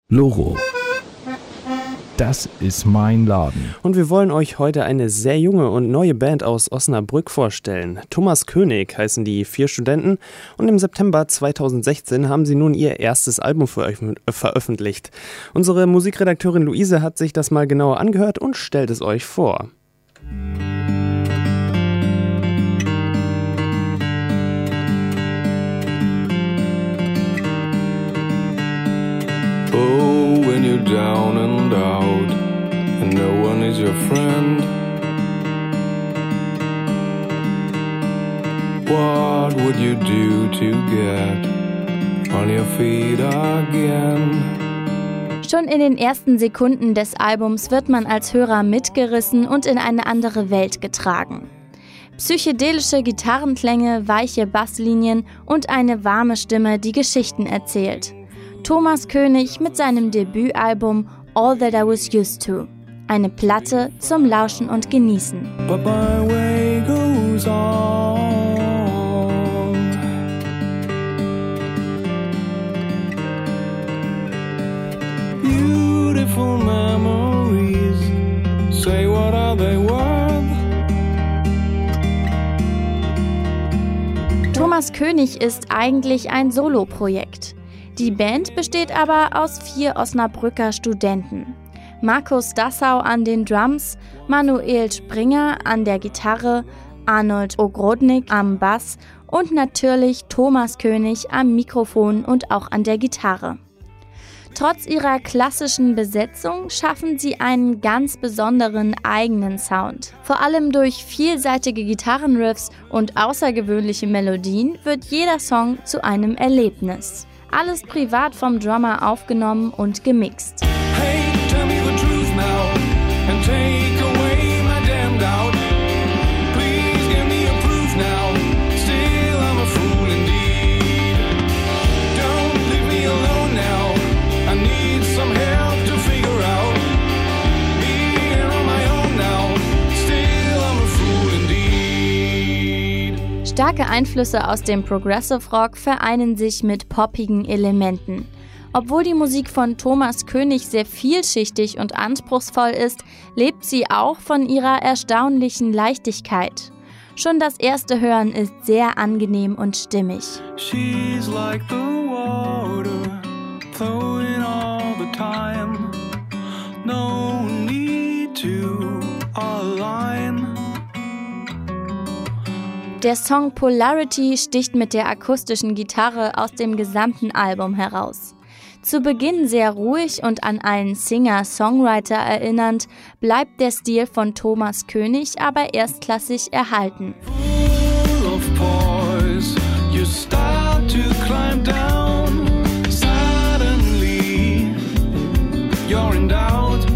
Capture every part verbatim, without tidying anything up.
Loro. Das ist mein Laden. Und wir wollen euch heute eine sehr junge und neue Band aus Osnabrück vorstellen. Thomas König heißen die vier Studenten und im September zweitausendsechzehn haben sie nun ihr erstes Album veröf- veröffentlicht. Unsere Musikredakteurin Luise hat sich das mal genauer angehört und stellt es euch vor. Oh, when you're down and out and no one is your friend, what would you do to get on your feet again? Schon in den ersten Sekunden des Albums wird man als Hörer mitgerissen und in eine andere Welt getragen. Psychedelische Gitarrenklänge, weiche Basslinien und eine warme Stimme, die Geschichten erzählt. Thomas König mit seinem Debütalbum All That I Was Used To. Eine Platte zum Lauschen und Genießen. But my way goes on. Beautiful memories, say what are they worth? Thomas König ist eigentlich ein Soloprojekt. Die Band besteht aber aus vier Osnabrücker Studenten. Markus Dassau an den Drums, Manuel Springer an der Gitarre, Arnold Ogrodnik am Bass und natürlich Thomas König am Mikrofon und auch an der Gitarre. Trotz ihrer klassischen Besetzung schaffen sie einen ganz besonderen eigenen Sound. Vor allem durch vielseitige Gitarrenriffs und außergewöhnliche Melodien wird jeder Song zu einem Erlebnis. Alles privat vom Drummer aufgenommen und gemixt. Hey, tell me the truth now and take away my damn doubt. Please give me a proof now. Still I'm a fool indeed. Don't leave me alone now. I need some help to figure out. Being on my own now. Still I'm a fool indeed. Starke Einflüsse aus dem Progressive Rock vereinen sich mit poppigen Elementen. Obwohl die Musik von Thomas König sehr vielschichtig und anspruchsvoll ist, lebt sie auch von ihrer erstaunlichen Leichtigkeit. Schon das erste Hören ist sehr angenehm und stimmig. She's like the water, flowing all the time. No need to align. Der Song Polarity sticht mit der akustischen Gitarre aus dem gesamten Album heraus. Zu Beginn sehr ruhig und an einen Singer-Songwriter erinnernd, bleibt der Stil von Thomas König aber erstklassig erhalten. Full of pores, you start to climb down. Suddenly, you're in doubt.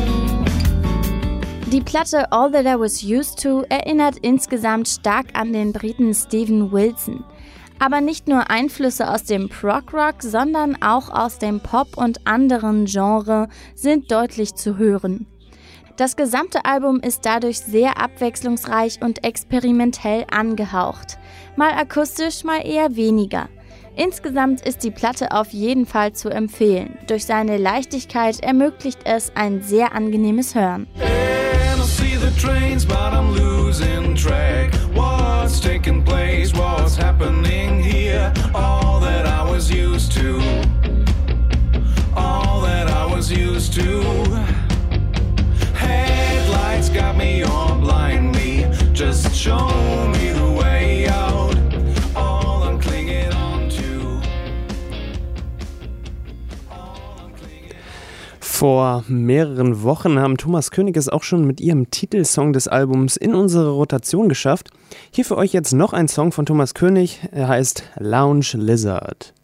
Die Platte All That I Was Used To erinnert insgesamt stark an den Briten Steven Wilson. Aber nicht nur Einflüsse aus dem Prog-Rock, sondern auch aus dem Pop und anderen Genres sind deutlich zu hören. Das gesamte Album ist dadurch sehr abwechslungsreich und experimentell angehaucht. Mal akustisch, mal eher weniger. Insgesamt ist die Platte auf jeden Fall zu empfehlen. Durch seine Leichtigkeit ermöglicht es ein sehr angenehmes Hören. The trains, but I'm losing track. What's taking place? What's happening here? All that I was used to. All that I was used to. Headlights got me or blind me. Just show me the way out. All I'm clinging on to. All I'm clinging Vor mehreren Wochen haben Thomas König es auch schon mit ihrem Titelsong des Albums in unsere Rotation geschafft. Hier für euch jetzt noch ein Song von Thomas König, er heißt Lounge Lizard.